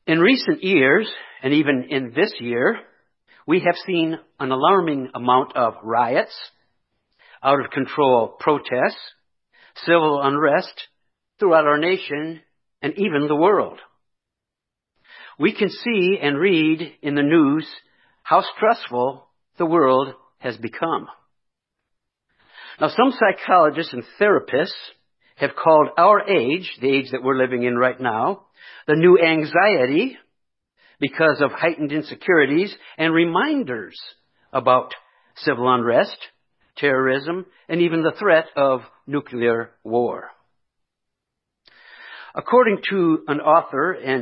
In recent years, and even in this year, we have seen an alarming amount of riots, out of control protests, civil unrest throughout our nation and even the world. We can see and read in the news how stressful the world has become. Now, some psychologists and therapists have called our age, the age that we're living in right now, the new anxiety because of heightened insecurities and reminders about civil unrest, terrorism, and even the threat of nuclear war. According to an author and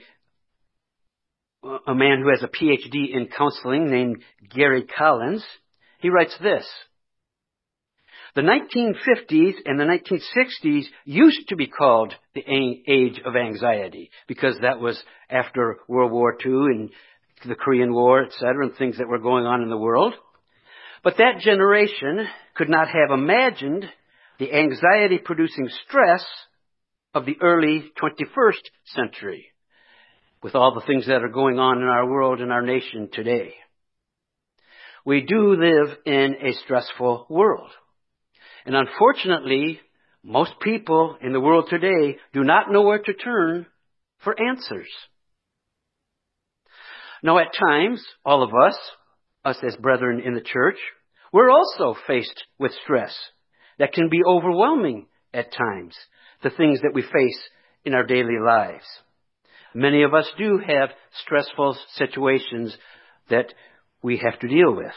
a man who has a PhD in counseling named Gary Collins, he writes this: the 1950s and the 1960s used to be called the age of anxiety because that was after World War II and the Korean War, etc., and things that were going on in the world. But that generation could not have imagined the anxiety-producing stress of the early 21st century with all the things that are going on in our world and our nation today. We do live in a stressful world. And unfortunately, most people in the world today do not know where to turn for answers. Now, at times, all of us as brethren in the church, we're also faced with stress that can be overwhelming at times, the things that we face in our daily lives. Many of us do have stressful situations that we have to deal with.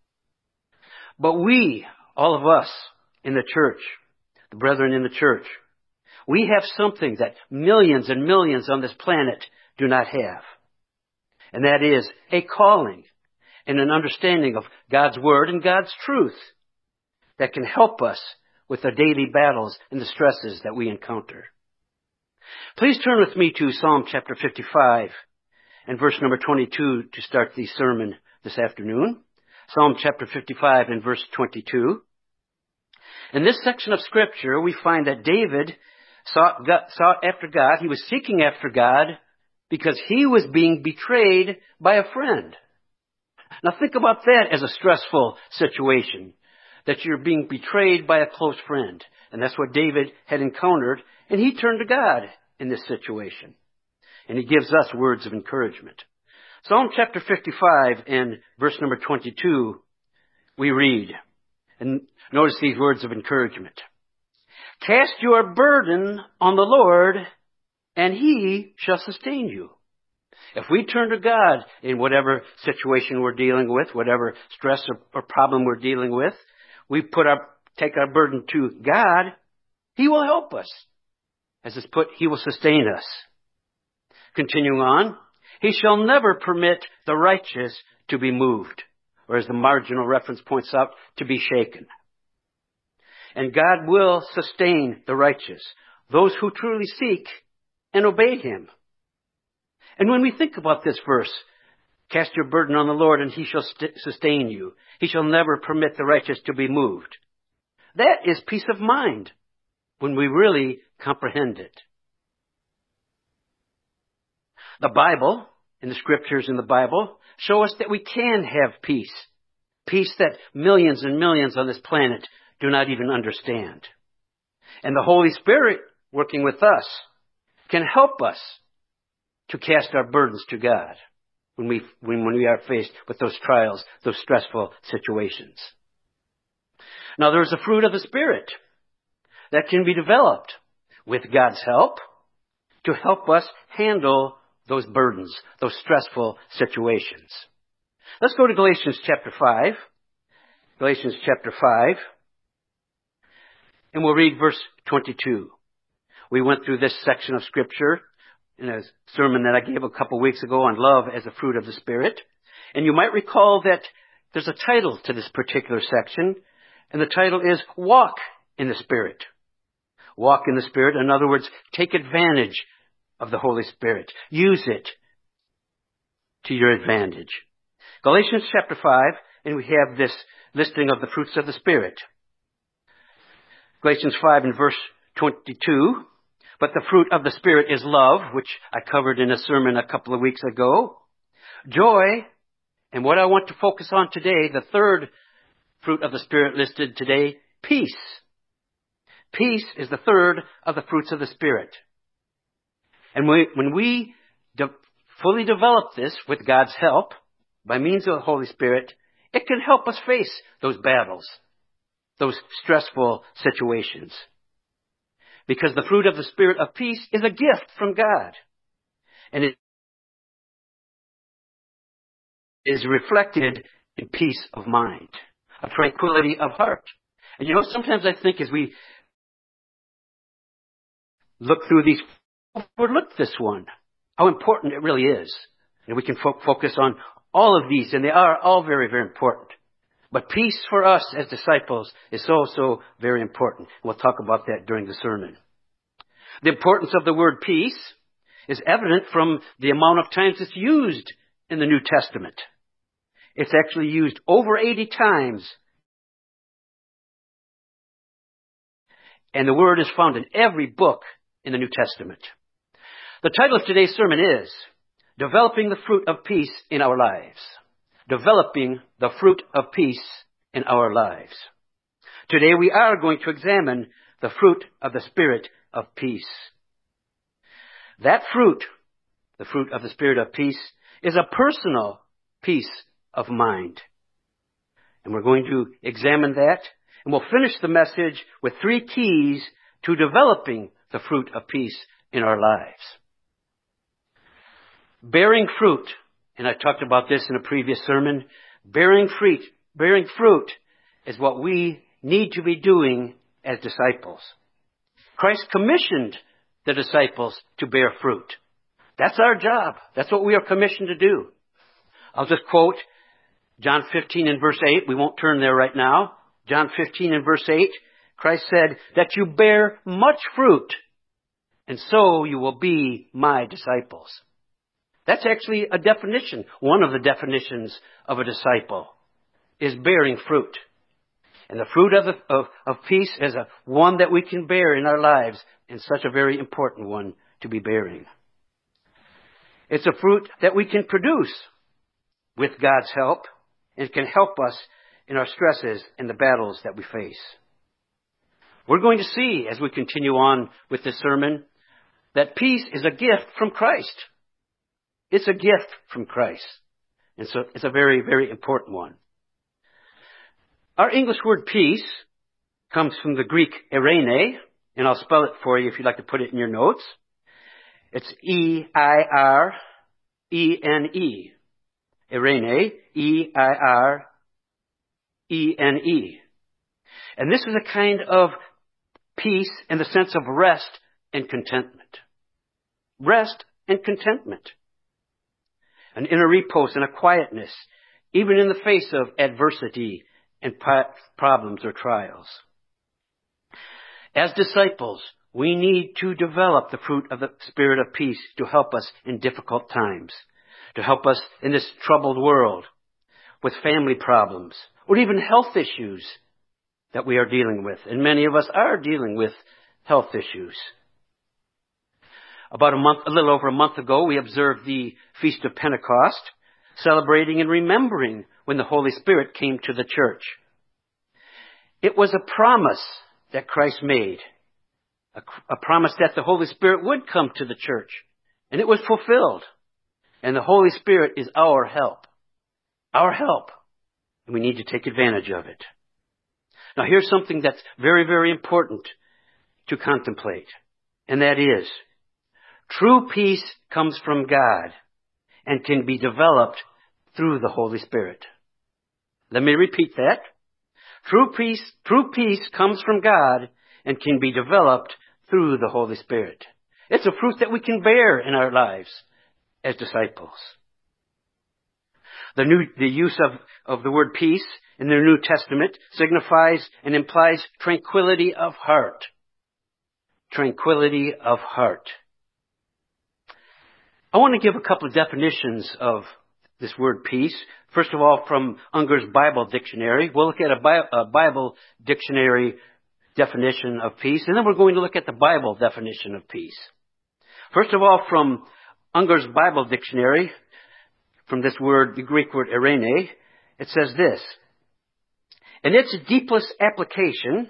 But we, all of us in the church, the brethren in the church, we have something that millions and millions on this planet do not have. And that is a calling and an understanding of God's Word and God's truth that can help us with the daily battles and the stresses that we encounter. Please turn with me to Psalm chapter 55 and verse number 22 to start the sermon this afternoon. Psalm chapter 55 and verse 22. In this section of Scripture, we find that David sought after God. He was seeking after God because he was being betrayed by a friend. Now think about that as a stressful situation, that you're being betrayed by a close friend. And that's what David had encountered, and he turned to God in this situation. And he gives us words of encouragement. Psalm chapter 55 and verse number 22, we read, and notice these words of encouragement. Cast your burden on the Lord, and he shall sustain you. If we turn to God in whatever situation we're dealing with, whatever stress or problem we're dealing with, we take our burden to God, he will help us. As it's put, he will sustain us. Continuing on, he shall never permit the righteous to be moved, or as the marginal reference points out, to be shaken. And God will sustain the righteous, those who truly seek and obey him. And when we think about this verse, cast your burden on the Lord and he shall sustain you. He shall never permit the righteous to be moved. That is peace of mind when we really comprehend it. The Bible, and the Scriptures in the Bible, show us that we can have peace. Peace that millions and millions on this planet do not even understand. And the Holy Spirit working with us can help us to cast our burdens to God when we are faced with those trials, those stressful situations. Now there's a fruit of the Spirit that can be developed with God's help to help us handle those burdens, those stressful situations. Let's go to Galatians chapter 5. Galatians chapter 5. And we'll read verse 22. We went through this section of Scripture in a sermon that I gave a couple weeks ago on love as a fruit of the Spirit. And you might recall that there's a title to this particular section, and the title is Walk in the Spirit. Walk in the Spirit. In other words, take advantage of the Holy Spirit. Use it to your advantage. Galatians chapter 5, and we have this listing of the fruits of the Spirit. Galatians 5 and verse 22. But the fruit of the Spirit is love, which I covered in a sermon a couple of weeks ago. Joy, and what I want to focus on today, the third fruit of the Spirit listed today, peace. Peace is the third of the fruits of the Spirit. And when we fully develop this with God's help, by means of the Holy Spirit, it can help us face those battles, those stressful situations. Because the fruit of the Spirit of peace is a gift from God. And it is reflected in peace of mind, a tranquility of heart. And sometimes I think as we look through these, overlook this one, how important it really is. And we can focus on all of these, and they are all very, very important. But peace for us as disciples is so very important. We'll talk about that during the sermon. The importance of the word peace is evident from the amount of times it's used in the New Testament. It's actually used over 80 times. And the word is found in every book in the New Testament. The title of today's sermon is Developing the Fruit of Peace in Our Lives. Developing the fruit of peace in our lives. Today we are going to examine the fruit of the Spirit of peace. That fruit, the fruit of the Spirit of peace, is a personal peace of mind. And we're going to examine that, and we'll finish the message with 3 keys to developing the fruit of peace in our lives. Bearing fruit, and I talked about this in a previous sermon, bearing fruit is what we need to be doing as disciples. Christ commissioned the disciples to bear fruit. That's our job. That's what we are commissioned to do. I'll just quote John 15 and verse 8. We won't turn there right now. John 15 and verse 8. Christ said that you bear much fruit, and so you will be my disciples. That's actually a definition. One of the definitions of a disciple is bearing fruit. And the fruit of peace is one that we can bear in our lives, and such a very important one to be bearing. It's a fruit that we can produce with God's help, and can help us in our stresses and the battles that we face. We're going to see, as we continue on with this sermon, that peace is a gift from Christ. It's a gift from Christ. And so it's a very, very important one. Our English word peace comes from the Greek eirene, and I'll spell it for you if you'd like to put it in your notes. It's E-I-R-E-N-E. Eirene, E-I-R-E-N-E. And this is a kind of peace in the sense of rest and contentment. Rest and contentment. An inner repose and a quietness, even in the face of adversity and problems or trials. As disciples, we need to develop the fruit of the Spirit of peace to help us in difficult times, to help us in this troubled world with family problems or even health issues that we are dealing with. And many of us are dealing with health issues. A little over a month ago, we observed the Feast of Pentecost, celebrating and remembering when the Holy Spirit came to the church. It was a promise that Christ made, a promise that the Holy Spirit would come to the church, and it was fulfilled. And the Holy Spirit is our help, and we need to take advantage of it. Now here's something that's very, very important to contemplate, and that is, true peace comes from God and can be developed through the Holy Spirit. Let me repeat that. True peace comes from God and can be developed through the Holy Spirit. It's a fruit that we can bear in our lives as disciples. The use of the word peace in the New Testament signifies and implies tranquility of heart. Tranquility of heart. I want to give a couple of definitions of this word peace. First of all, from Unger's Bible Dictionary. We'll look at a Bible dictionary definition of peace, and then we're going to look at the Bible definition of peace. First of all, from Unger's Bible Dictionary, from this word, the Greek word eirene, it says this: in its deepest application,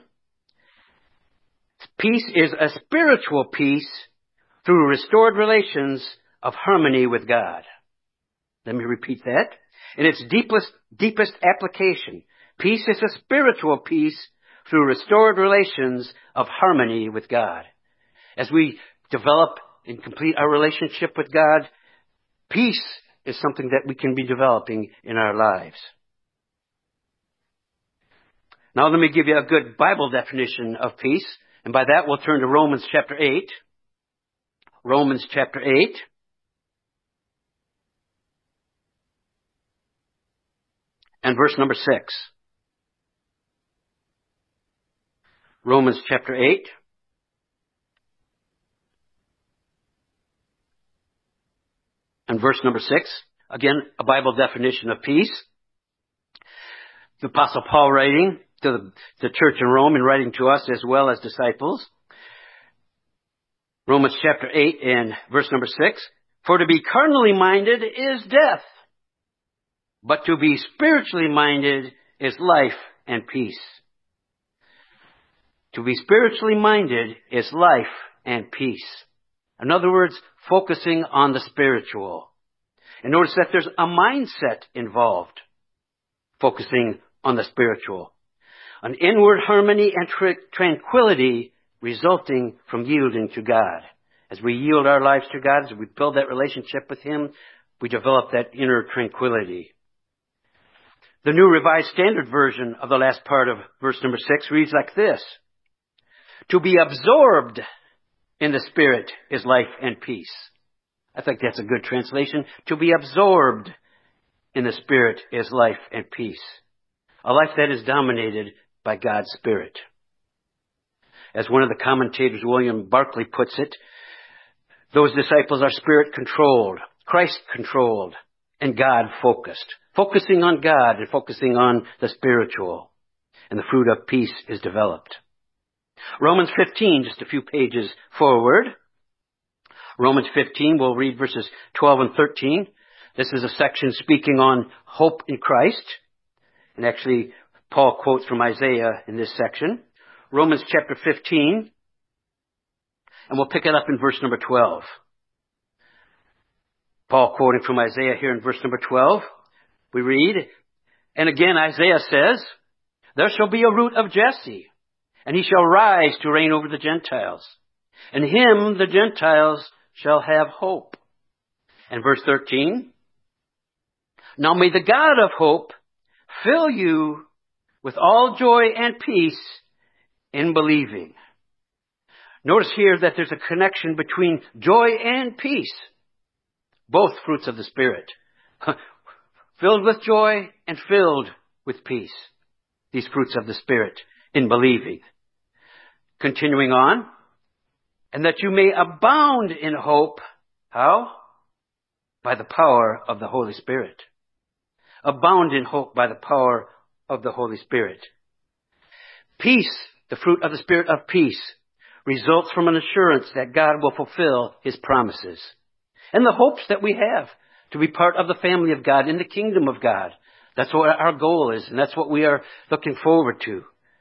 peace is a spiritual peace through restored relations of harmony with God. Let me repeat that. In its deepest application, peace is a spiritual peace through restored relations of harmony with God. As we develop and complete our relationship with God, peace is something that we can be developing in our lives. Now let me give you a good Bible definition of peace. And by that we'll turn to Romans chapter 8. Romans chapter 8. And verse number 6. Romans chapter 8. And verse number 6. Again, a Bible definition of peace. The Apostle Paul writing to the church in Rome and writing to us as well as disciples. Romans chapter 8 and verse number 6. For to be carnally minded is death, but to be spiritually minded is life and peace. To be spiritually minded is life and peace. In other words, focusing on the spiritual. And notice that there's a mindset involved, focusing on the spiritual. An inward harmony and tranquility resulting from yielding to God. As we yield our lives to God, as we build that relationship with Him, we develop that inner tranquility. The New Revised Standard Version of the last part of verse number 6 reads like this: to be absorbed in the Spirit is life and peace. I think that's a good translation. To be absorbed in the Spirit is life and peace. A life that is dominated by God's Spirit. As one of the commentators, William Barclay, puts it, those disciples are Spirit-controlled, Christ-controlled, and God-focused. Focusing on God and focusing on the spiritual. And the fruit of peace is developed. Romans 15, just a few pages forward. Romans 15, we'll read verses 12 and 13. This is a section speaking on hope in Christ. And actually, Paul quotes from Isaiah in this section. Romans chapter 15. And we'll pick it up in verse number 12. Paul quoting from Isaiah here in verse number 12. We read, and again Isaiah says, there shall be a root of Jesse, and he shall rise to reign over the Gentiles. And him the Gentiles shall have hope. And verse 13, now may the God of hope fill you with all joy and peace in believing. Notice here that there's a connection between joy and peace. Both fruits of the Spirit. Filled with joy and filled with peace. These fruits of the Spirit in believing. Continuing on. And that you may abound in hope. How? By the power of the Holy Spirit. Abound in hope by the power of the Holy Spirit. Peace, the fruit of the Spirit of peace, results from an assurance that God will fulfill His promises. And the hopes that we have to be part of the family of God, in the kingdom of God. That's what our goal is, and that's what we are looking forward to.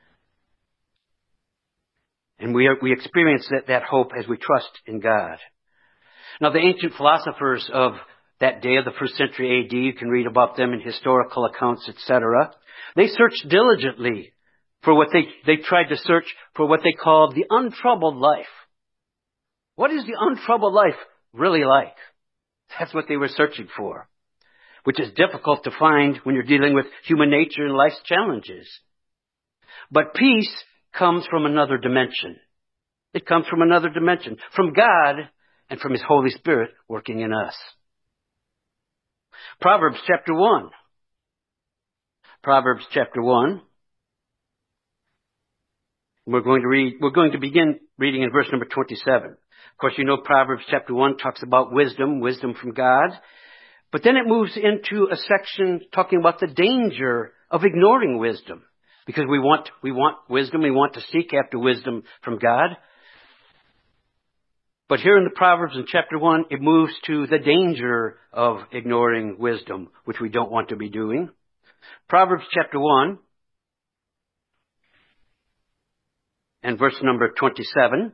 And we experience that hope as we trust in God. Now, the ancient philosophers of that day, of the first century A.D., you can read about them in historical accounts, etc. They searched diligently for what they tried to search for what they called the untroubled life. What is the untroubled life really like? That's what they were searching for, which is difficult to find when you're dealing with human nature and life's challenges. But peace comes from another dimension. It comes from another dimension, from God and from His Holy Spirit working in us. Proverbs chapter 1. Proverbs chapter 1. We're going to begin reading in verse number 27. Of course, you know Proverbs chapter 1 talks about wisdom from God. But then it moves into a section talking about the danger of ignoring wisdom. because we want wisdom. We want to seek after wisdom from God. But here in the Proverbs in chapter 1, it moves to the danger of ignoring wisdom, which we don't want to be doing. Proverbs chapter 1 and verse number 27.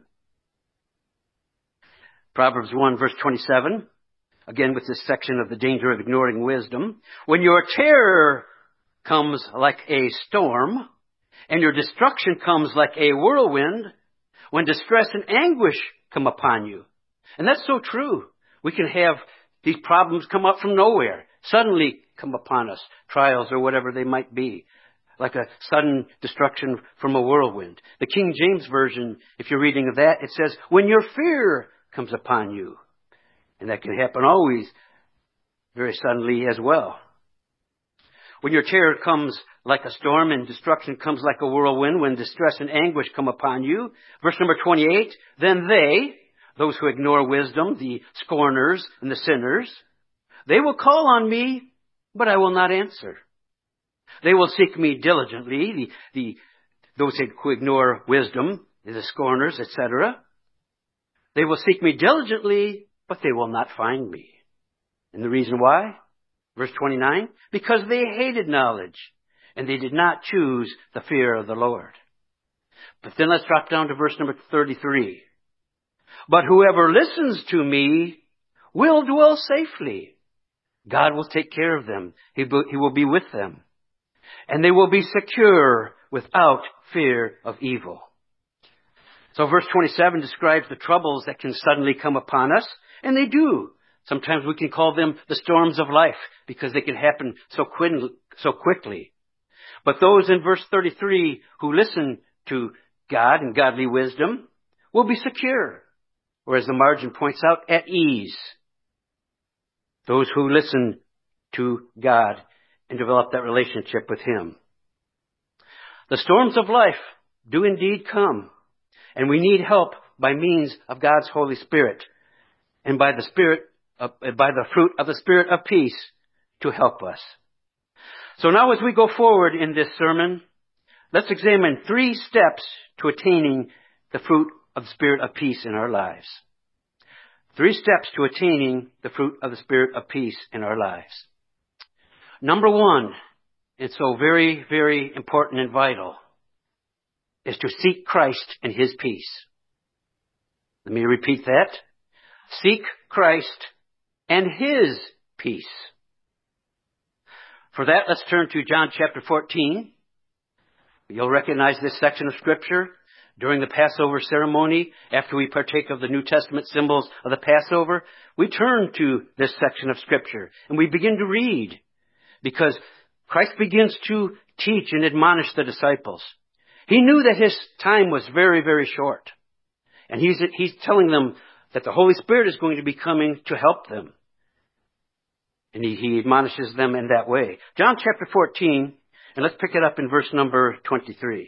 Proverbs 1 verse 27. Again with this section of the danger of ignoring wisdom. When your terror comes like a storm, and your destruction comes like a whirlwind, when distress and anguish come upon you. And that's so true. We can have these problems come up from nowhere, suddenly come upon us, trials or whatever they might be, like a sudden destruction from a whirlwind. The King James Version, if you're reading of that, it says, when your fear comes upon you. And that can happen always very suddenly as well. When your terror comes like a storm and destruction comes like a whirlwind, when distress and anguish come upon you. Verse number 28, then they, those who ignore wisdom, the scorners and the sinners, they will call on me, but I will not answer. They will seek me diligently, those who ignore wisdom, the scorners, etc. They will seek me diligently, but they will not find me. And the reason why? Verse 29, because they hated knowledge, and they did not choose the fear of the Lord. But then let's drop down to verse number 33. But whoever listens to me will dwell safely. God will take care of them. He will be with them. And they will be secure without fear of evil. So verse 27 describes the troubles that can suddenly come upon us, and they do. Sometimes we can call them the storms of life because they can happen so quickly. But those in verse 33 who listen to God and godly wisdom will be secure, or as the margin points out, at ease. Those who listen to God and develop that relationship with Him. The storms of life do indeed come, and we need help by means of God's Holy Spirit and by the fruit of the Spirit of peace to help us. So now as we go forward in this sermon, let's examine 3 steps to attaining the fruit of the Spirit of peace in our lives. 3 steps to attaining the fruit of the Spirit of peace in our lives. Number 1, it's so very, very important and vital, is to seek Christ and His peace. Let me repeat that. Seek Christ and His peace. For that, let's turn to John chapter 14. You'll recognize this section of Scripture. During the Passover ceremony, after we partake of the New Testament symbols of the Passover, we turn to this section of Scripture and we begin to read, because Christ begins to teach and admonish the disciples. He knew that His time was very, very short. And He's telling them that the Holy Spirit is going to be coming to help them. And he admonishes them in that way. John chapter 14, and let's pick it up in verse number 23.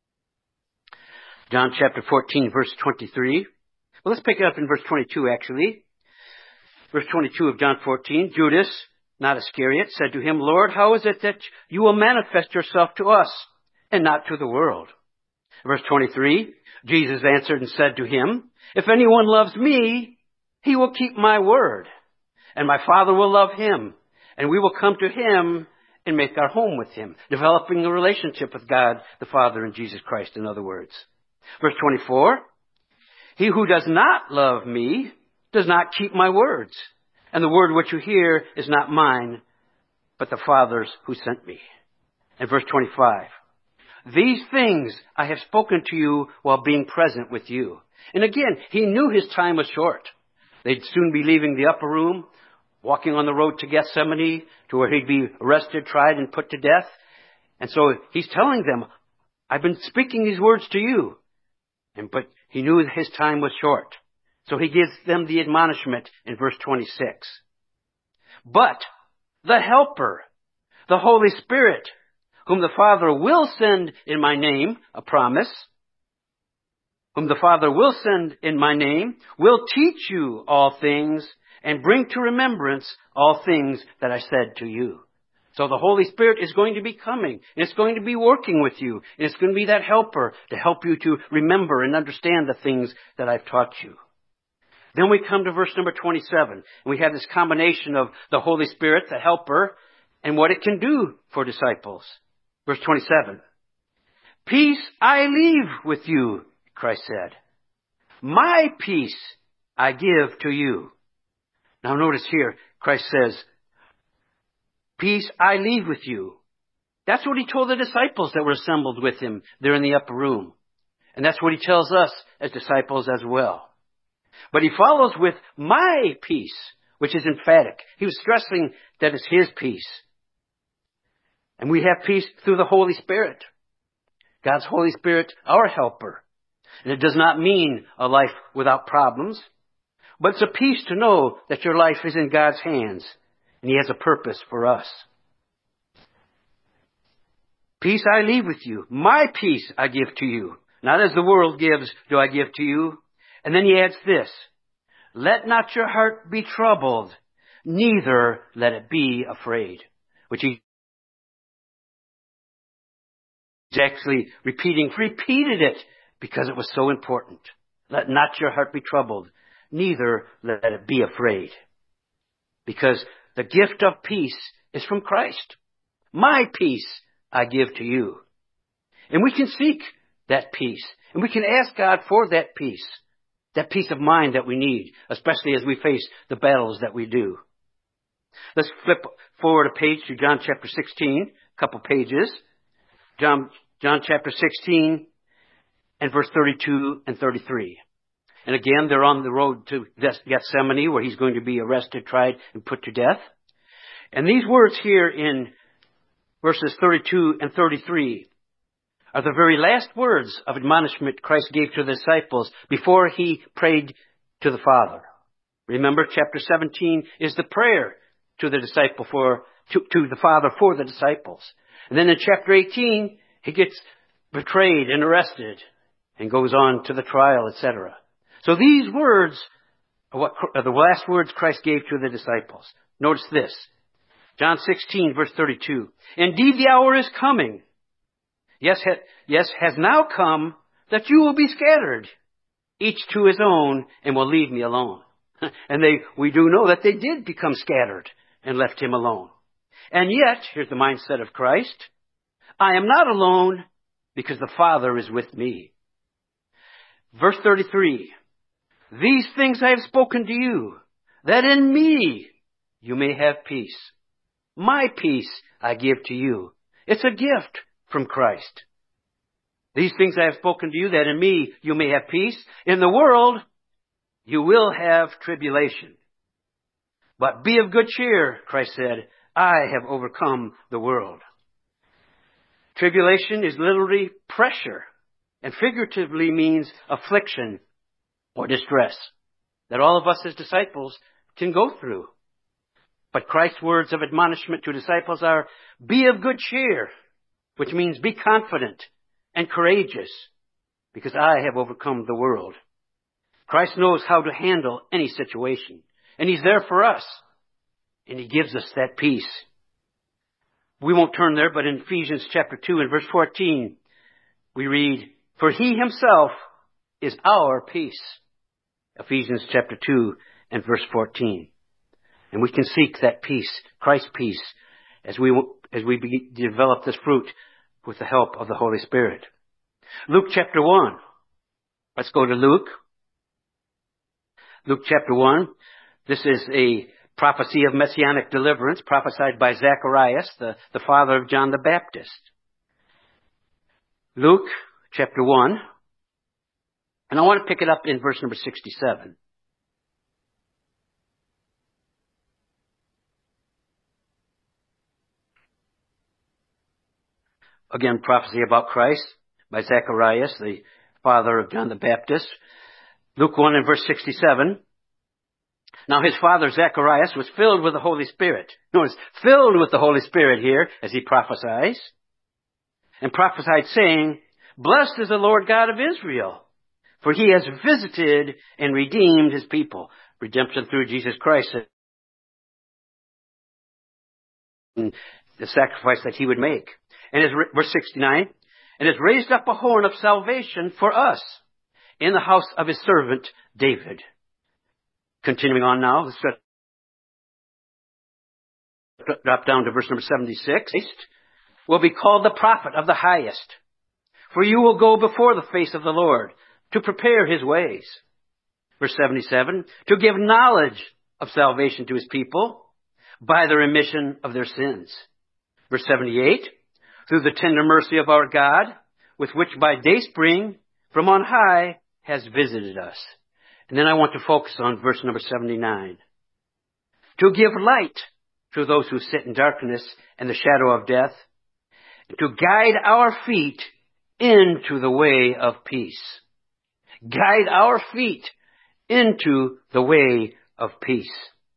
John chapter 14, verse 23. Well, let's pick it up in verse 22, actually. Verse 22 of John 14. Judas, not Iscariot, said to Him, Lord, how is it that you will manifest Yourself to us and not to the world? Verse 23. Jesus answered and said to him, if anyone loves me, he will keep my word, and my Father will love him, and we will come to him and make our home with him, developing a relationship with God the Father and Jesus Christ, in other words. Verse 24, he who does not love me does not keep my words, and the word which you hear is not mine, but the Father's who sent me. And verse 25, these things I have spoken to you while being present with you. And again, he knew his time was short. They'd soon be leaving the upper room, walking on the road to Gethsemane, to where he'd be arrested, tried, and put to death. And so he's telling them, I've been speaking these words to you. But he knew his time was short. So he gives them the admonishment in verse 26. But the Helper, the Holy Spirit, whom the Father will send in my name, a promise, whom the Father will send in my name, will teach you all things and bring to remembrance all things that I said to you. So the Holy Spirit is going to be coming, and it's going to be working with you, and it's going to be that helper to help you to remember and understand the things that I've taught you. Then we come to verse number 27, and we have this combination of the Holy Spirit, the helper, and what it can do for disciples. Verse 27. Peace I leave with you, Christ said. My peace I give to you. Now notice here, Christ says, peace I leave with you. That's what he told the disciples that were assembled with him there in the upper room. And that's what he tells us as disciples as well. But he follows with my peace, which is emphatic. He was stressing that it's his peace. And we have peace through the Holy Spirit. God's Holy Spirit, our helper. And it does not mean a life without problems, but it's a peace to know that your life is in God's hands and he has a purpose for us. Peace I leave with you. My peace I give to you. Not as the world gives do I give to you. And then he adds this. Let not your heart be troubled, neither let it be afraid. Which he's actually repeated it because it was so important. Let not your heart be troubled, neither let it be afraid. Because the gift of peace is from Christ. My peace I give to you. And we can seek that peace. And we can ask God for that peace of mind that we need, especially as we face the battles that we do. Let's flip forward a page to John chapter 16, a couple pages. John chapter 16 and verse 32 and 33. And again, they're on the road to Gethsemane, where he's going to be arrested, tried, and put to death. And these words here in verses 32 and 33 are the very last words of admonishment Christ gave to the disciples before he prayed to the Father. Remember, chapter 17 is the prayer to the disciple to the Father for the disciples. And then in chapter 18, he gets betrayed and arrested and goes on to the trial, etc. So these words are the last words Christ gave to the disciples. Notice this. John 16, verse 32. Indeed, the hour is coming. Yes, has now come that you will be scattered, each to his own, and will leave me alone. And we do know that they did become scattered and left him alone. And yet, here's the mindset of Christ. I am not alone because the Father is with me. Verse 33. These things I have spoken to you, that in me you may have peace. My peace I give to you. It's a gift from Christ. These things I have spoken to you, that in me you may have peace. In the world you will have tribulation. But be of good cheer, Christ said, I have overcome the world. Tribulation is literally pressure, and figuratively means affliction or distress that all of us as disciples can go through. But Christ's words of admonishment to disciples are, be of good cheer, which means be confident and courageous, because I have overcome the world. Christ knows how to handle any situation, and he's there for us, and he gives us that peace. We won't turn there, but in Ephesians chapter 2 and verse 14, we read, for he himself is our peace. Ephesians chapter 2 and verse 14. And we can seek that peace, Christ's peace, as we develop this fruit with the help of the Holy Spirit. Luke chapter 1. Let's go to Luke. Luke chapter 1. This is a prophecy of messianic deliverance prophesied by Zacharias, the father of John the Baptist. Luke chapter 1. And I want to pick it up in verse number 67. Again, prophecy about Christ by Zacharias, the father of John the Baptist. Luke 1 and verse 67. Now his father Zacharias was filled with the Holy Spirit. Notice, filled with the Holy Spirit here as he prophesies. And prophesied saying, blessed is the Lord God of Israel, for he has visited and redeemed his people. Redemption through Jesus Christ. the sacrifice that he would make. And verse 69, and has raised up a horn of salvation for us in the house of his servant David. Continuing on now, let's drop down to verse number 76. Will be called the prophet of the highest, for you will go before the face of the Lord to prepare his ways. Verse 77, to give knowledge of salvation to his people by the remission of their sins. Verse 78, through the tender mercy of our God, with which by day spring from on high has visited us. And then I want to focus on verse number 79. To give light to those who sit in darkness and the shadow of death, to guide our feet into the way of peace. Guide our feet into the way of peace.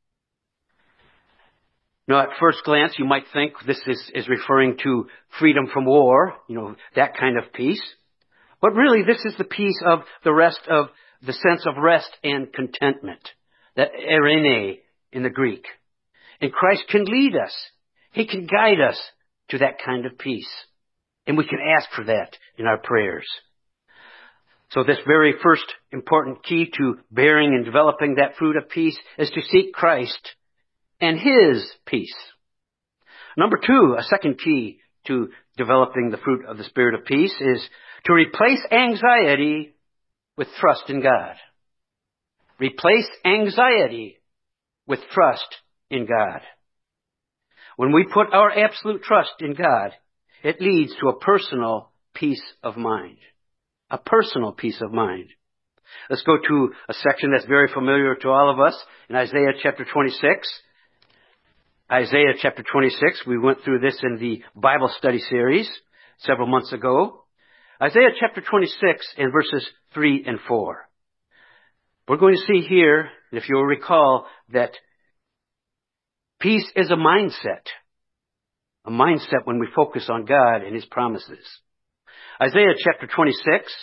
Now, at first glance, you might think this is referring to freedom from war, that kind of peace. But really, this is the peace of the rest of the sense of rest and contentment, that eirene in the Greek. And Christ can lead us. He can guide us to that kind of peace. And we can ask for that in our prayers. So this very first important key to bearing and developing that fruit of peace is to seek Christ and his peace. Number two, a second key to developing the fruit of the spirit of peace is to replace anxiety with trust in God. Replace anxiety with trust in God. When we put our absolute trust in God, it leads to a personal peace of mind. A personal peace of mind. Let's go to a section that's very familiar to all of us in Isaiah chapter 26. Isaiah chapter 26, we went through this in the Bible study series several months ago. Isaiah chapter 26 and verses 3 and 4. We're going to see here, if you'll recall, that peace is a mindset. A mindset when we focus on God and his promises. Isaiah chapter 26.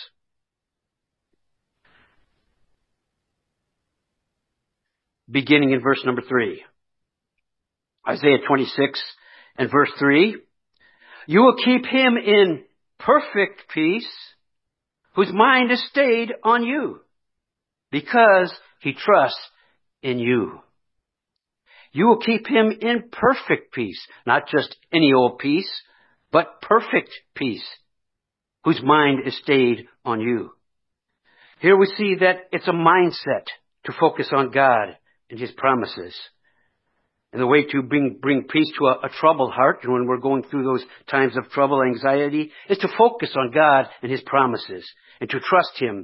Beginning in verse number 3. Isaiah 26 and verse 3. You will keep him in perfect peace, whose mind is stayed on you, because he trusts in you. You will keep him in perfect peace, not just any old peace, but perfect peace, whose mind is stayed on you. Here we see that it's a mindset to focus on God and his promises. And the way to bring peace to a troubled heart, when we're going through those times of trouble, anxiety, is to focus on God and his promises and to trust him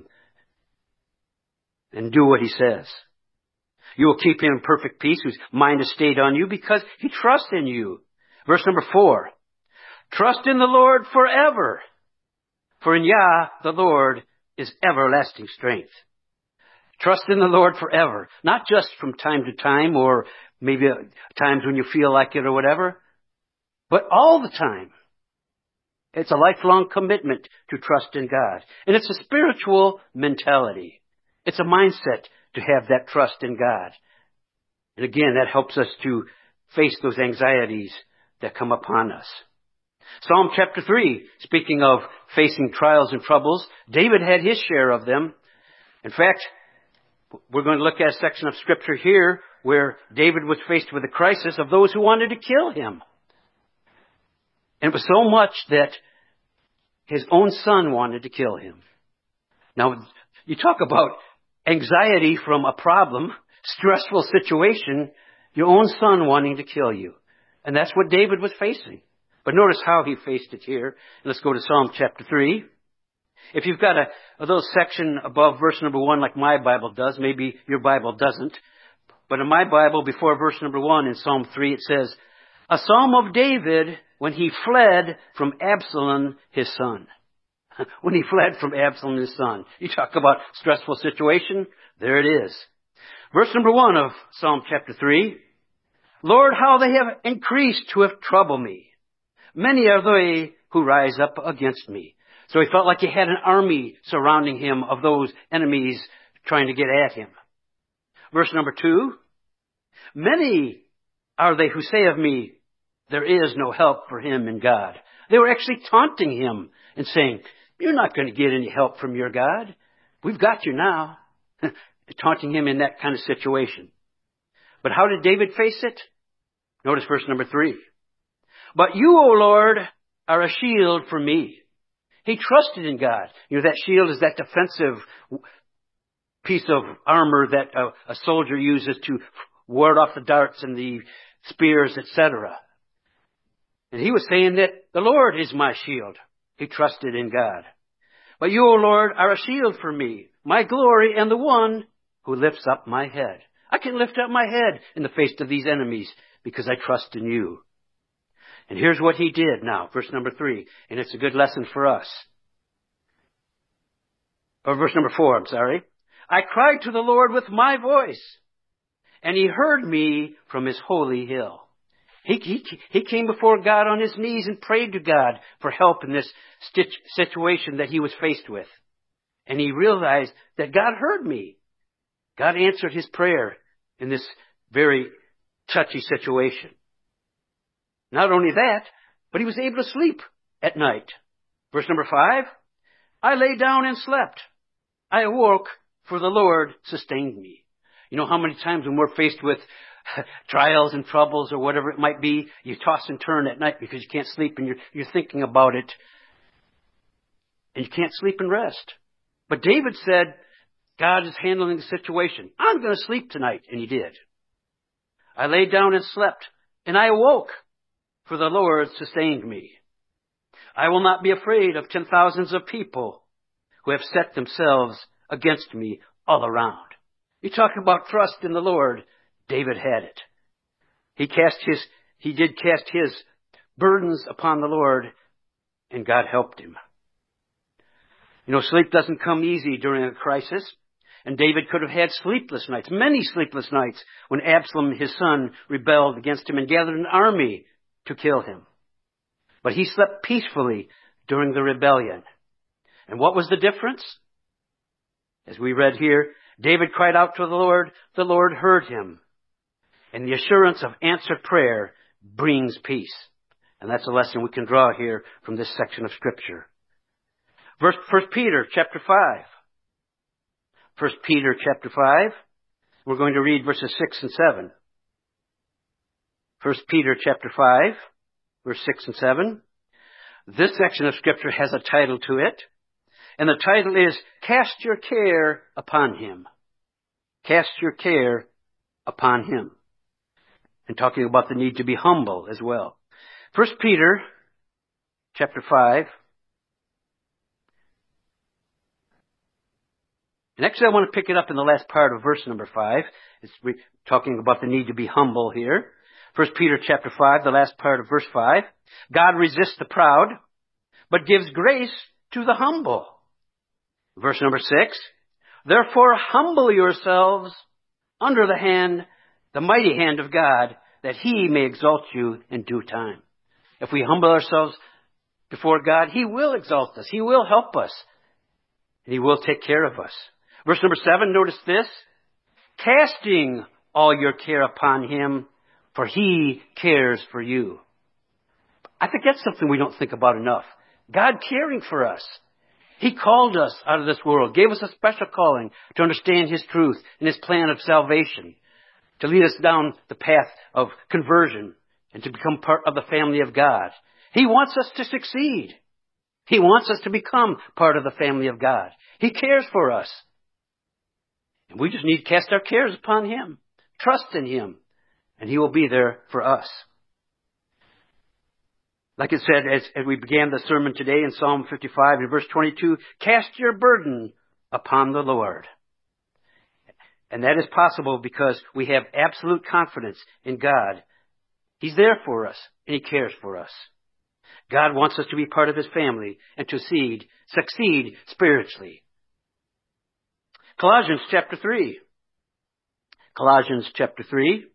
and do what he says. You will keep him in perfect peace, whose mind is stayed on you, because he trusts in you. Verse number 4. Trust in the Lord forever, for in Yah the Lord is everlasting strength. Trust in the Lord forever, not just from time to time or maybe times when you feel like it or whatever, but all the time. It's a lifelong commitment to trust in God. And it's a spiritual mentality. It's a mindset to have that trust in God. And again, that helps us to face those anxieties that come upon us. Psalm chapter 3, speaking of facing trials and troubles, David had his share of them. In fact, we're going to look at a section of scripture here where David was faced with a crisis of those who wanted to kill him. And it was so much that his own son wanted to kill him. Now, you talk about anxiety from a problem, stressful situation, your own son wanting to kill you. And that's what David was facing. But notice how he faced it here. Let's go to Psalm chapter 3. If you've got a little section above verse number 1 like my Bible does, maybe your Bible doesn't. But in my Bible, before verse number 1 in Psalm 3, it says, a psalm of David when he fled from Absalom, his son. When he fled from Absalom, his son. You talk about stressful situation, there it is. Verse number 1 of Psalm chapter 3. Lord, how they have increased who have troubled me. Many are they who rise up against me. So he felt like he had an army surrounding him of those enemies trying to get at him. Verse number 2. Many are they who say of me, there is no help for him in God. They were actually taunting him and saying, you're not going to get any help from your God. We've got you now. Taunting him in that kind of situation. But how did David face it? Notice verse number 3. But you, O Lord, are a shield for me. He trusted in God. You know, that shield is that defensive piece of armor that a soldier uses to ward off the darts and the spears, etc. And he was saying that the Lord is my shield. He trusted in God. But you, O Lord, are a shield for me, my glory, and the one who lifts up my head. I can lift up my head in the face of these enemies because I trust in you. And here's what he did now, verse number 3, and it's a good lesson for us. Or verse number 4, I'm sorry. I cried to the Lord with my voice, and he heard me from his holy hill. He came before God on his knees and prayed to God for help in this situation that he was faced with. And he realized that God heard me. God answered his prayer in this very touchy situation. Not only that, but he was able to sleep at night. Verse number 5, I lay down and slept. I awoke, for the Lord sustained me. You know how many times when we're faced with trials and troubles or whatever it might be, you toss and turn at night because you can't sleep and you're thinking about it. And you can't sleep and rest. But David said, God is handling the situation. I'm going to sleep tonight. And he did. I lay down and slept, and I awoke, for the Lord sustained me. I will not be afraid of 10,000s of people who have set themselves against me all around. You talk about trust in the Lord. David had it. He did cast his burdens upon the Lord, and God helped him. You know, sleep doesn't come easy during a crisis. And David could have had sleepless nights, many sleepless nights, when Absalom, his son, rebelled against him and gathered an army to kill him. But he slept peacefully during the rebellion. And what was the difference? As we read here, David cried out to the Lord heard him. And the assurance of answered prayer brings peace. And that's a lesson we can draw here from this section of Scripture. 1 Peter chapter 5. 1 Peter chapter 5. We're going to read verses 6 and 7. 1 Peter chapter 5, verse 6 and 7. This section of Scripture has a title to it. And the title is, Cast Your Care Upon Him. Cast your care upon Him. And talking about the need to be humble as well. 1 Peter chapter 5. And actually I want to pick it up in the last part of verse number 5. It's talking about the need to be humble here. 1 Peter chapter 5, the last part of verse 5. God resists the proud, but gives grace to the humble. Verse number 6. Therefore humble yourselves under the mighty hand of God, that He may exalt you in due time. If we humble ourselves before God, He will exalt us. He will help us. And He will take care of us. Verse number 7, notice this. Casting all your care upon Him, for He cares for you. I think that's something we don't think about enough. God caring for us. He called us out of this world, gave us a special calling to understand His truth and His plan of salvation, to lead us down the path of conversion and to become part of the family of God. He wants us to succeed. He wants us to become part of the family of God. He cares for us. And we just need to cast our cares upon Him, trust in Him, and He will be there for us. Like it said as we began the sermon today in Psalm 55 in verse 22, cast your burden upon the Lord. And that is possible because we have absolute confidence in God. He's there for us and He cares for us. God wants us to be part of His family and to succeed spiritually. Colossians chapter 3. Colossians chapter 3.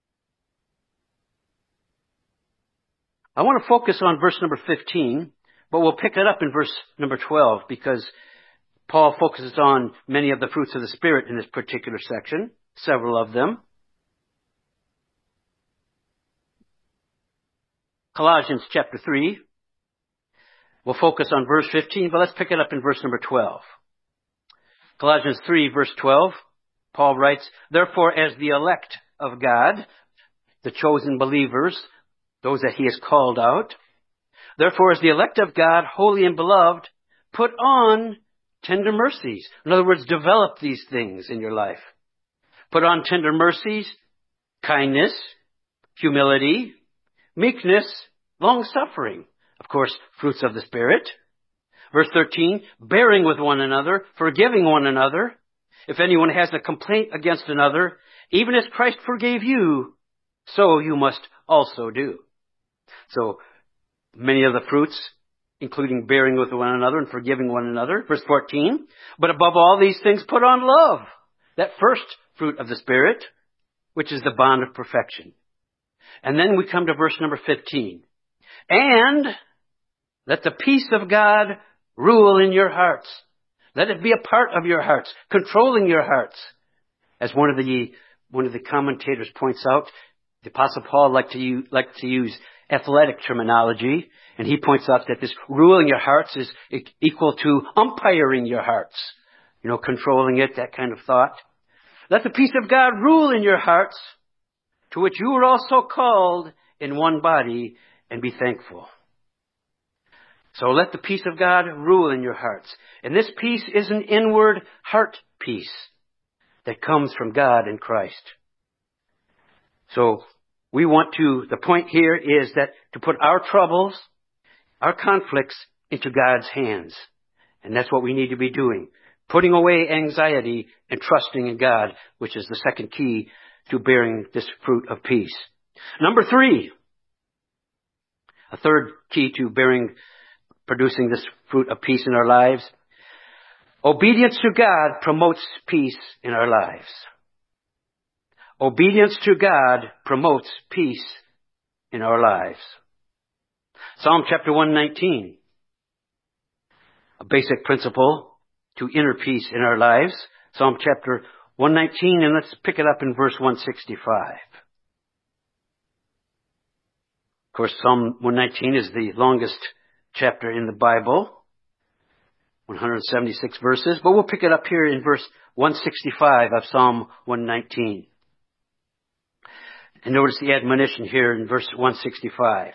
I want to focus on verse number 15, but we'll pick it up in verse number 12 because Paul focuses on many of the fruits of the Spirit in this particular section, several of them. Colossians chapter 3. We'll focus on verse 15, but let's pick it up in verse number 12. Colossians 3, verse 12, Paul writes, "Therefore, as the elect of God, the chosen believers, those that he has called out, therefore, as the elect of God, holy and beloved, put on tender mercies." In other words, develop these things in your life. Put on tender mercies, kindness, humility, meekness, long-suffering. Of course, fruits of the Spirit. Verse 13, "Bearing with one another, forgiving one another. If anyone has a complaint against another, even as Christ forgave you, so you must also do." So, many of the fruits, including bearing with one another and forgiving one another. Verse 14, "But above all these things, put on love," that first fruit of the Spirit, which is the bond of perfection. And then we come to verse number 15. "And let the peace of God rule in your hearts." Let it be a part of your hearts, controlling your hearts. As one of the commentators points out, the Apostle Paul liked to use athletic terminology, and he points out that this ruling your hearts is equal to umpiring your hearts. Controlling it, that kind of thought. "Let the peace of God rule in your hearts, to which you were also called in one body, and be thankful." So let the peace of God rule in your hearts. And this peace is an inward heart peace that comes from God in Christ. So the point here is that to put our troubles, our conflicts into God's hands. And that's what we need to be doing. Putting away anxiety and trusting in God, which is the second key to bearing this fruit of peace. Number 3, a third key to producing this fruit of peace in our lives. Obedience to God promotes peace in our lives. Obedience to God promotes peace in our lives. Psalm chapter 119. A basic principle to inner peace in our lives. Psalm chapter 119, and let's pick it up in verse 165. Of course, Psalm 119 is the longest chapter in the Bible, 176 verses, but we'll pick it up here in verse 165 of Psalm 119. And notice the admonition here in verse 165.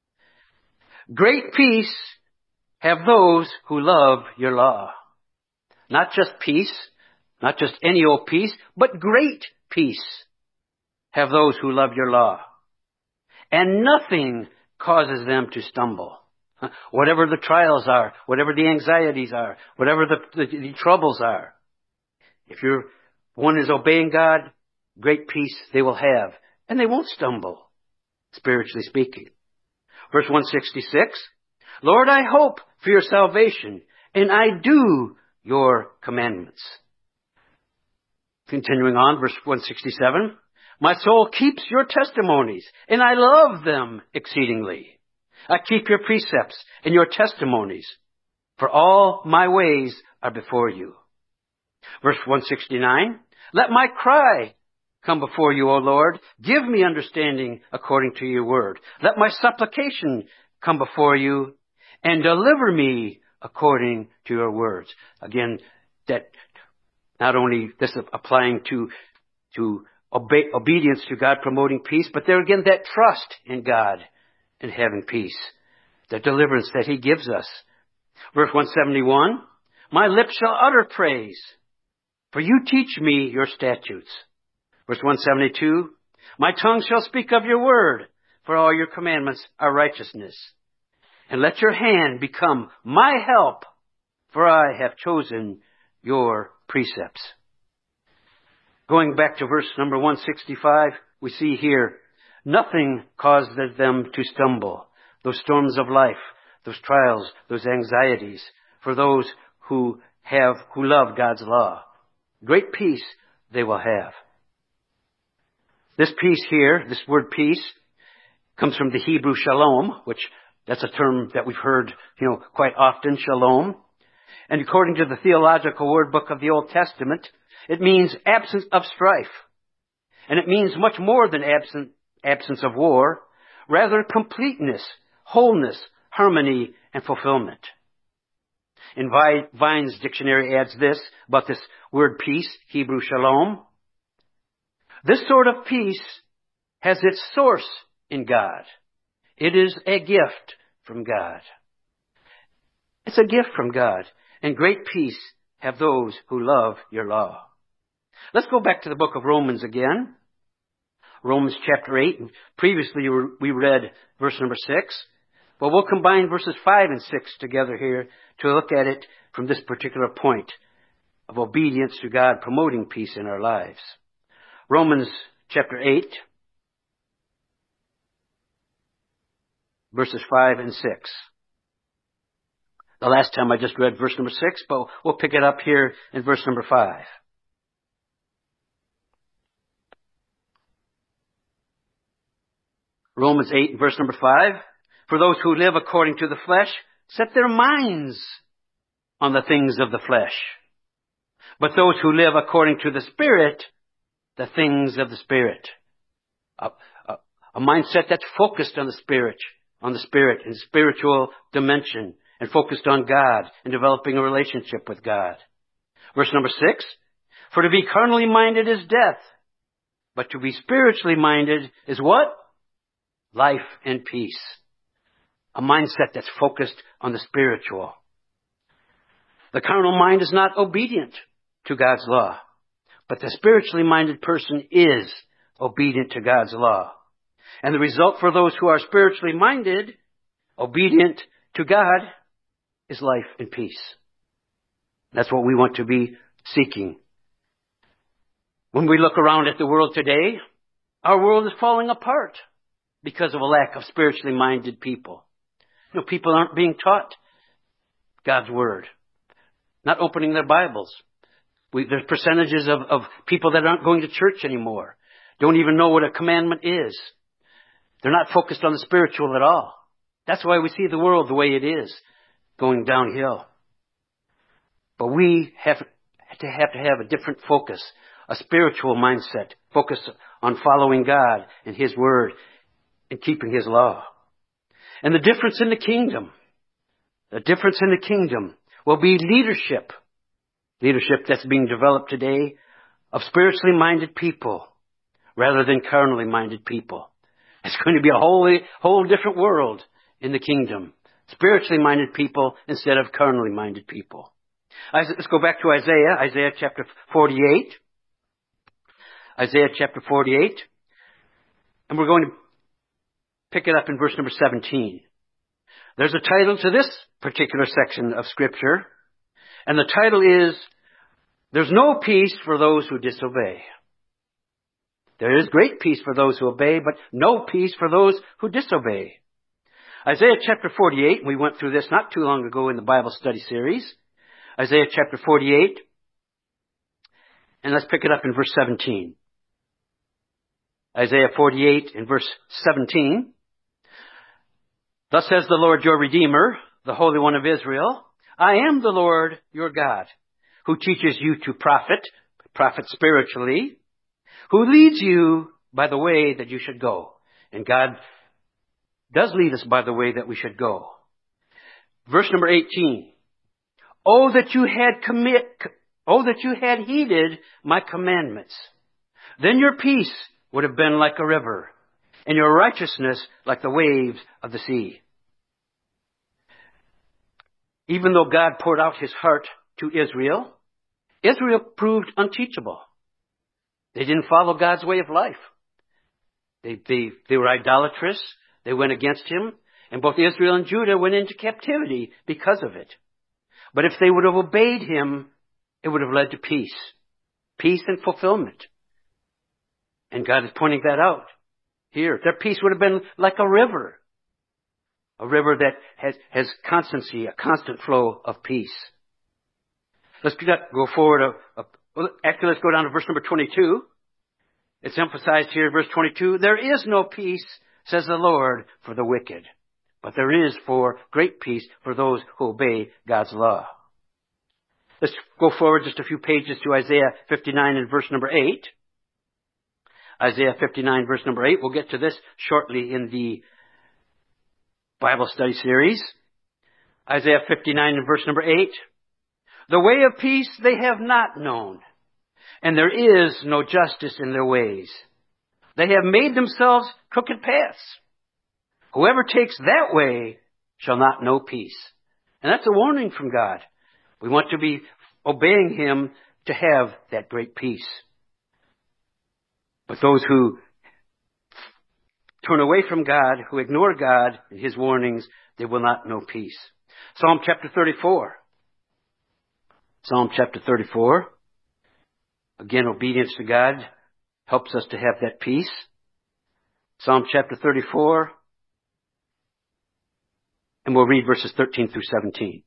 "Great peace have those who love your law." Not just peace, not just any old peace, but great peace have those who love your law. "And nothing causes them to stumble." Whatever the trials are, whatever the anxieties are, whatever the troubles are. If one is obeying God, great peace they will have. And they won't stumble, spiritually speaking. Verse 166, "Lord, I hope for your salvation, and I do your commandments." Continuing on, verse 167, "My soul keeps your testimonies, and I love them exceedingly. I keep your precepts and your testimonies, for all my ways are before you." Verse 169, "Let my cry come before you, O Lord. Give me understanding according to your word. Let my supplication come before you, and deliver me according to your words." Again, that not only this applying to obedience to God, promoting peace, but there again, that trust in God and having peace, the deliverance that he gives us. Verse 171, "My lips shall utter praise, for you teach me your statutes." Verse 172, "My tongue shall speak of your word, for all your commandments are righteousness. And let your hand become my help, for I have chosen your precepts." Going back to verse number 165, we see here, nothing caused them to stumble. Those storms of life, those trials, those anxieties, for those who love God's law. Great peace they will have. This peace here, this word peace, comes from the Hebrew shalom, which that's a term that we've heard, quite often, shalom. And according to the Theological Word Book of the Old Testament, it means absence of strife. And it means much more than absence of war. rather completeness, wholeness, harmony, and fulfillment. In Vine's dictionary adds this about this word peace, Hebrew shalom. This sort of peace has its source in God. It is a gift from God. It's a gift from God. And great peace have those who love your law. Let's go back to the book of Romans again. Romans chapter 8. Previously we read verse number 6. But we'll combine verses 5 and 6 together here to look at it from this particular point of obedience to God promoting peace in our lives. Romans chapter 8, verses 5 and 6. The last time I just read verse number 6, but we'll pick it up here in verse number 5. Romans 8, verse number 5. For those who live according to the flesh set their minds on the things of the flesh. But those who live according to the Spirit, the things of the Spirit. A mindset that's focused on the Spirit and spiritual dimension, and focused on God and developing a relationship with God. Verse number 6. For to be carnally minded is death, but to be spiritually minded is what? Life and peace. A mindset that's focused on the spiritual. The carnal mind is not obedient to God's law, but the spiritually minded person is obedient to God's law. And the result for those who are spiritually minded, obedient to God, is life and peace. That's what we want to be seeking. When we look around at the world today, our world is falling apart because of a lack of spiritually minded people. People aren't being taught God's Word, not opening their Bibles. There's percentages of people that aren't going to church anymore, don't even know what a commandment is. They're not focused on the spiritual at all. That's why we see the world the way it is, going downhill. But we have to have a different focus, a spiritual mindset, focus on following God and His Word and keeping His law. And the difference in the kingdom will be leadership. Leadership that's being developed today of spiritually minded people rather than carnally minded people. It's going to be a whole different world in the kingdom. Spiritually minded people instead of carnally minded people. Let's go back to Isaiah chapter 48. Isaiah chapter 48. And we're going to pick it up in verse number 17. There's a title to this particular section of Scripture, and the title is, There's no peace for those who disobey. There is great peace for those who obey, but no peace for those who disobey. Isaiah chapter 48, we went through this not too long ago in the Bible study series. Isaiah chapter 48, and let's pick it up in verse 17. Isaiah 48 in verse 17. Thus says the Lord your Redeemer, the Holy One of Israel, I am the Lord your God, who teaches you to profit spiritually, who leads you by the way that you should go. And God does lead us by the way that we should go. Verse number 18. Oh, that you had heeded my commandments. Then your peace would have been like a river, and your righteousness like the waves of the sea. Even though God poured out His heart to Israel, Israel proved unteachable. They didn't follow God's way of life. They were idolatrous. They went against Him. And both Israel and Judah went into captivity because of it. But if they would have obeyed Him, it would have led to peace. Peace and fulfillment. And God is pointing that out here. Their peace would have been like a river. A river that has constancy, a constant flow of peace. Let's go forward. Actually, let's go down to verse number 22. It's emphasized here in verse 22. There is no peace, says the Lord, for the wicked. But there is for great peace for those who obey God's law. Let's go forward just a few pages to Isaiah 59 and verse number 8. Isaiah 59 verse number 8. We'll get to this shortly in the Bible study series. Isaiah 59 and verse number 8. The way of peace they have not known, and there is no justice in their ways. They have made themselves crooked paths. Whoever takes that way shall not know peace. And that's a warning from God. We want to be obeying Him to have that great peace. But those who turn away from God, who ignore God and His warnings, they will not know peace. Psalm chapter 34. Psalm chapter 34. Again, obedience to God helps us to have that peace. Psalm chapter 34. And we'll read verses 13 through 17.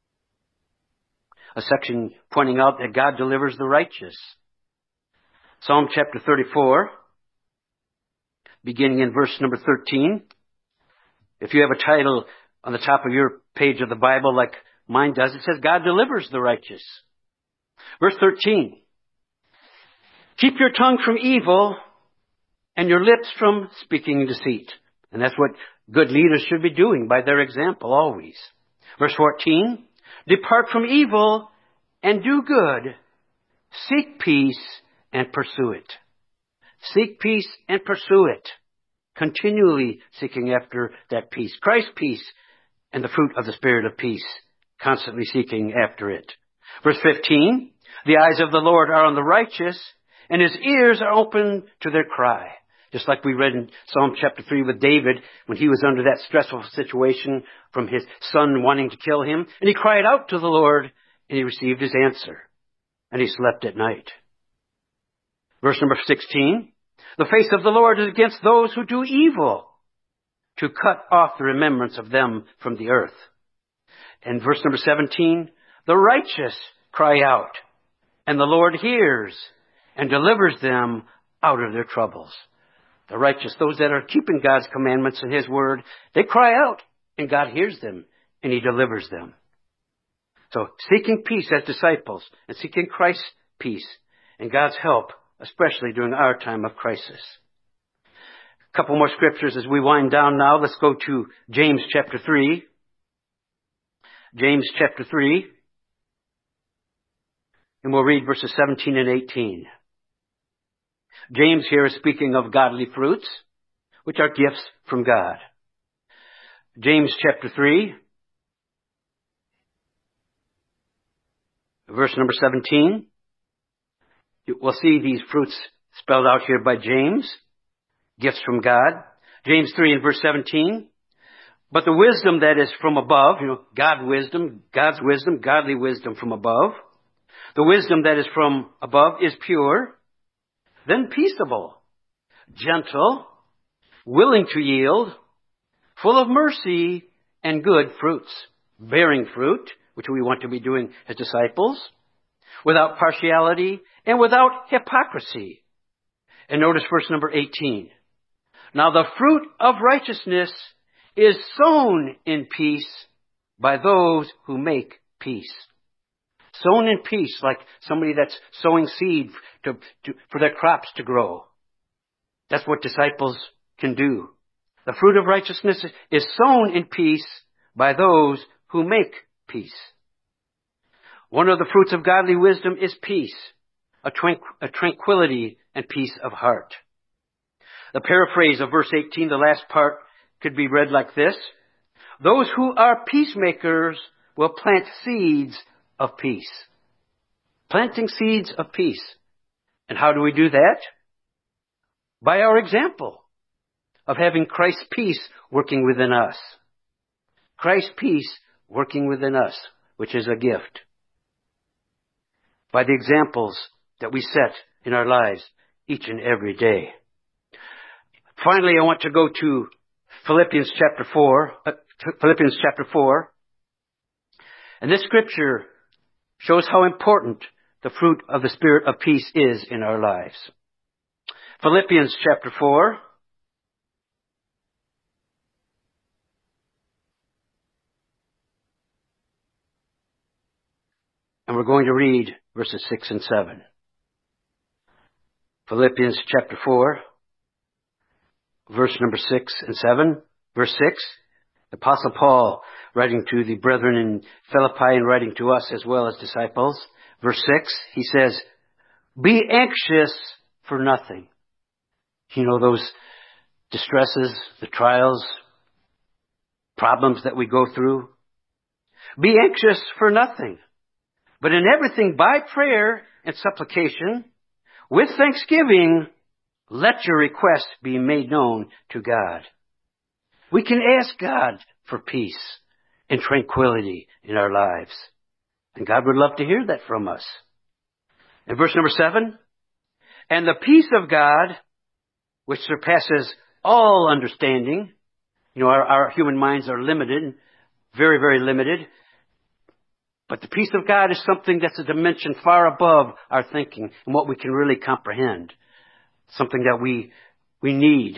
A section pointing out that God delivers the righteous. Psalm chapter 34, beginning in verse number 13. If you have a title on the top of your page of the Bible like mine does, it says, God delivers the righteous. Verse 13. Keep your tongue from evil and your lips from speaking deceit. And that's what good leaders should be doing by their example always. Verse 14. Depart from evil and do good. Seek peace and pursue it. Seek peace and pursue it. Continually seeking after that peace. Christ's peace and the fruit of the Spirit of peace. Constantly seeking after it. Verse 15. The eyes of the Lord are on the righteous, and His ears are open to their cry. Just like we read in Psalm chapter 3 with David, when he was under that stressful situation from his son wanting to kill him. And he cried out to the Lord, and he received his answer. And he slept at night. Verse number 16. The face of the Lord is against those who do evil, to cut off the remembrance of them from the earth. And verse number 17. The righteous cry out, and the Lord hears and delivers them out of their troubles. The righteous, those that are keeping God's commandments and His word, they cry out and God hears them and He delivers them. So seeking peace as disciples and seeking Christ's peace and God's help, especially during our time of crisis. A couple more scriptures as we wind down now. Let's go to James chapter 3. James chapter 3. And we'll read verses 17 and 18. James here is speaking of godly fruits, which are gifts from God. James chapter 3, verse number 17. We'll see these fruits spelled out here by James, gifts from God. James 3 and verse 17. But the wisdom that is from above, God's wisdom, godly wisdom from above. The wisdom that is from above is pure, then peaceable, gentle, willing to yield, full of mercy and good fruits, bearing fruit, which we want to be doing as disciples, without partiality and without hypocrisy. And notice verse number 18. Now the fruit of righteousness is sown in peace by those who make peace. Sown in peace, like somebody that's sowing seed for their crops to grow. That's what disciples can do. The fruit of righteousness is sown in peace by those who make peace. One of the fruits of godly wisdom is peace, a tranquility and peace of heart. The paraphrase of verse 18, the last part, could be read like this. Those who are peacemakers will plant seeds of peace. Planting seeds of peace. And how do we do that? By our example of having Christ's peace working within us. Christ's peace working within us, which is a gift. By the examples that we set in our lives each and every day. Finally, I want to go to Philippians chapter 4. And this scripture shows how important the fruit of the Spirit of peace is in our lives. Philippians chapter 4. And we're going to read verses 6 and 7. Philippians chapter 4, verse number 6 and 7. Verse 6. The Apostle Paul, writing to the brethren in Philippi and writing to us as well as disciples, verse 6, he says, be anxious for nothing. You know, those distresses, the trials, problems that we go through. Be anxious for nothing, but in everything by prayer and supplication, with thanksgiving, let your requests be made known to God. We can ask God for peace and tranquility in our lives. And God would love to hear that from us. In verse number 7, and the peace of God, which surpasses all understanding. You know, our human minds are limited, very, very limited. But the peace of God is something that's a dimension far above our thinking and what we can really comprehend. Something that we need.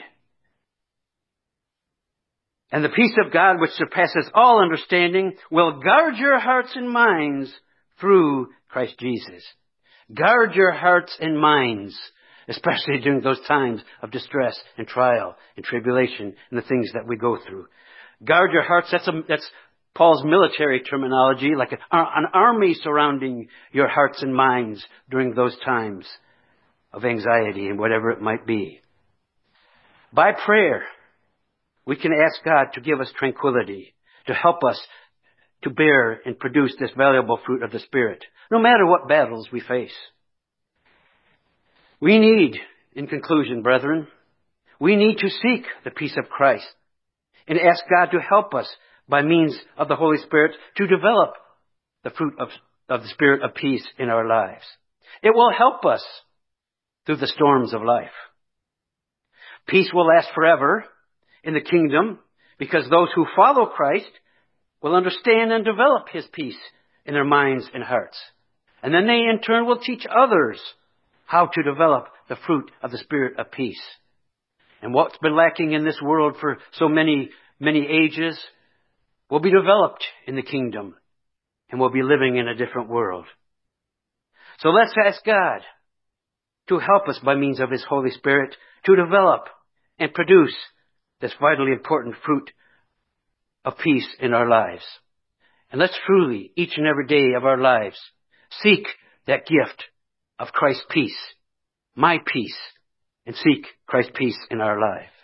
And the peace of God, which surpasses all understanding, will guard your hearts and minds through Christ Jesus. Guard your hearts and minds, especially during those times of distress and trial and tribulation and the things that we go through. Guard your hearts, that's Paul's military terminology, like an army surrounding your hearts and minds during those times of anxiety and whatever it might be. By prayer, we can ask God to give us tranquility, to help us to bear and produce this valuable fruit of the Spirit, no matter what battles we face. We need, in conclusion, brethren, we need to seek the peace of Christ and ask God to help us by means of the Holy Spirit to develop the fruit of the Spirit of peace in our lives. It will help us through the storms of life. Peace will last forever in the kingdom because those who follow Christ will understand and develop His peace in their minds and hearts. And then they in turn will teach others how to develop the fruit of the Spirit of peace. And what's been lacking in this world for so many, many ages will be developed in the kingdom. And we'll be living in a different world. So let's ask God to help us by means of His Holy Spirit to develop and produce this vitally important fruit of peace in our lives. And let's truly, each and every day of our lives, seek that gift of Christ's peace, my peace, and seek Christ's peace in our life.